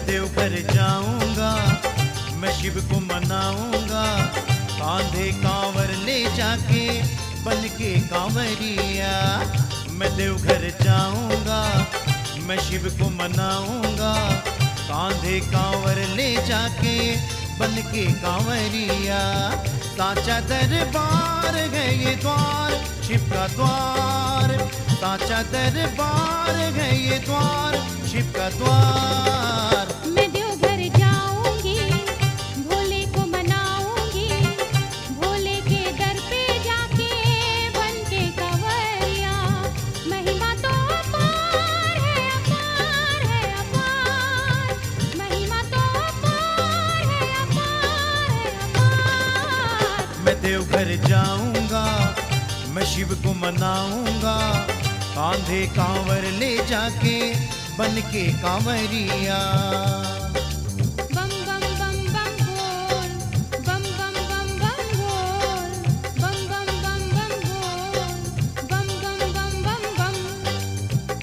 देवघर जाऊंगा, मैं शिव को मनाऊंगा, कांधे कांवर ले जाके बन के कांवरिया। मैं देवघर जाऊंगा, मैं शिव को मनाऊंगा, कांधे कांवर ले जाके बन के कांवरिया। साचा दरबार है ये द्वार, शिव का द्वार, साचा दरबार है ये द्वार, शिव का द्वार। मैं देवघर जाऊंगी, भोले को मनाऊंगी, भोले के दर पे जाके बन के कंवरिया। महिमा तो अपार है, अपार है, अपार, महिमा तो अपार है, अपार है, अपार। मैं देवघर जाऊंगा, मैं शिव को मनाऊंगा, कांधे कांवर ले जाके बन के कांवरिया। बम बम बम बम बोल, बम बम बम बम बोल, बम बम बम बम बोल, बम बम बम बम बम।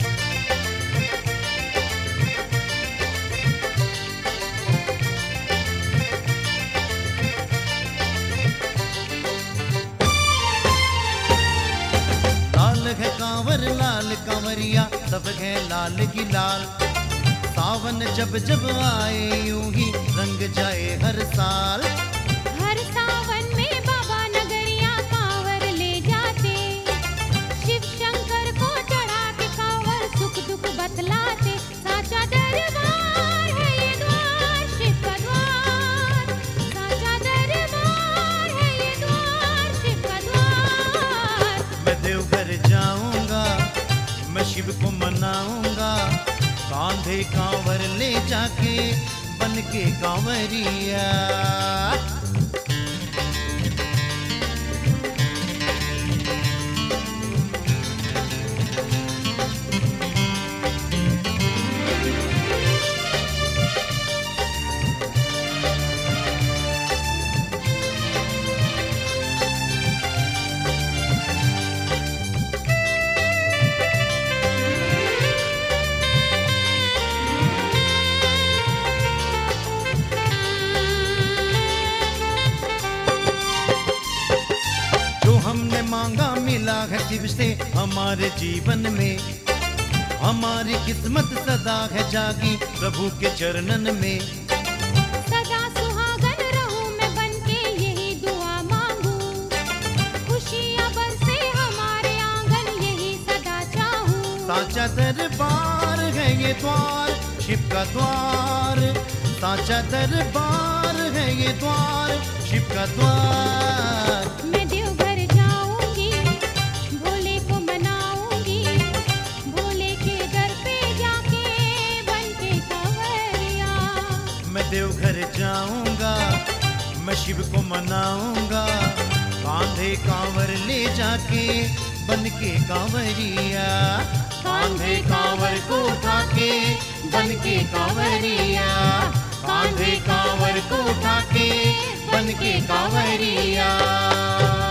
लाल है कांवर लाल कांवरिया, सब है लाल की लाल। सावन जब जब आए यूं ही रंग जाए हर साल। हर सावन में बाबा नगरिया कांवर ले जाते, शिव शंकर को चढ़ा के कांवर सुख दुख बतलाते। साचा दरबार है ये द्वार, शिव का द्वार, साचा दरबार है ये द्वार, शिव का द्वार। मैं देवघर जाऊंगा, मैं शिव को मनाऊंगा, कांधे कांवर ले जाके बन के कांवरिया। हमने मांगा मिला है शिव से हमारे जीवन में, हमारी किस्मत सदा है जागी प्रभु के चरणन में। सदा सुहागन रहूं मैं बनके यही दुआ मांगू, खुशियां बरसे हमारे आंगन यही सदा चाहूं। साचा दरबार है ये द्वार, शिव का द्वार, साचा दरबार है ये द्वार, शिव का द्वार। मैं देवघर जाऊंगी, भोले को मनाऊंगी, भोले के दर पे जाके बन के कंवरिया। मैं देवघर जाऊंगा, मैं शिव को मनाऊंगा, कांधे कांवर ले जाके बन के कांवरिया। कांधे कांवर को उठा के बन के कांवरिया, कांधे कांवर को उठा के बन के कांवरिया।